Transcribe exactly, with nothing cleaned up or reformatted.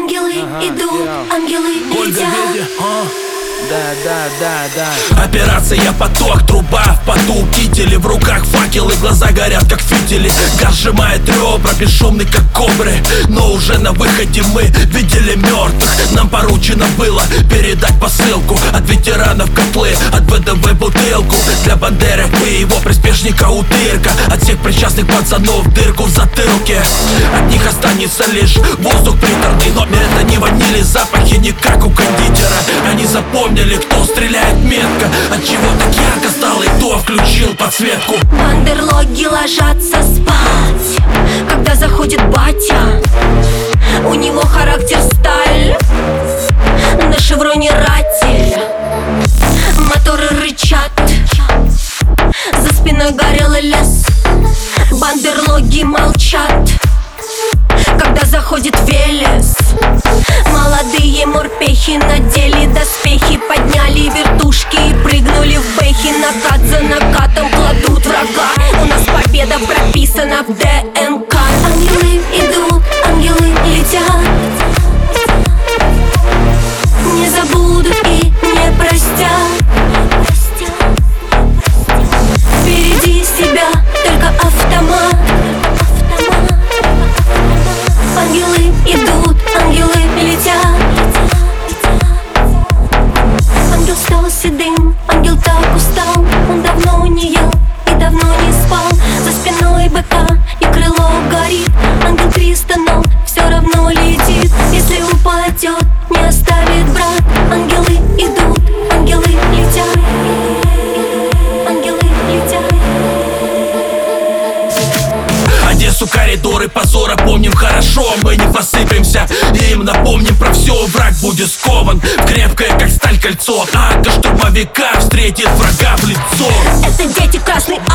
ангелы ага, идут, yeah. ангелы летят. Да, да, да, да. Операция «Поток», труба в поту, кители в руках, факелы, глаза горят как фитили. Газ сжимает ребра, бесшумный как кобры. Но уже на выходе мы видели мертвых. Нам поручено было передать посылку от ветеранов котлы, от ВДВ бутылку. Для Бандеры и его приспешника утырка, от всех причастных пацанов дырку в затылке. От них останется лишь воздух приторный, но это не ванили, запахи не как у кондитера. Они запомнили, кто стреляет метко, отчего так ярко стало и кто включил подсветку. Бандерлоги ложатся спать, когда заходит батя. У него характер сталь, на шевроне ратель. Моторы рычат, за спиной горел лес. Бандерлоги молчат, когда заходит Велес. Молодые морпехи надели доспехи, подняли вертушки и прыгнули в бэхи. Накат за накатом кладут врага, у нас победа прописана в ДНК. Ангелы идут, ангелы летят, не забудут и не простят. Впереди себя только автомат. Ангелы идут, ангелы летят. Ангел стал седым, ангел так устал. Он давно не ел и давно не спал. За спиной быка и крыло горит. Ангел триста, но все равно летит. Если упадет, не оставит брат. Ангелы идут, ангелы летят. Ангелы летят. Одессу, коридоры позора помним хорошо. Мы не посыпемся, и им напомним про все. Враг будет скован в крепкое, как сталь, кольцо. Ага штурмовика встретит врага в лицо. Это дети Красной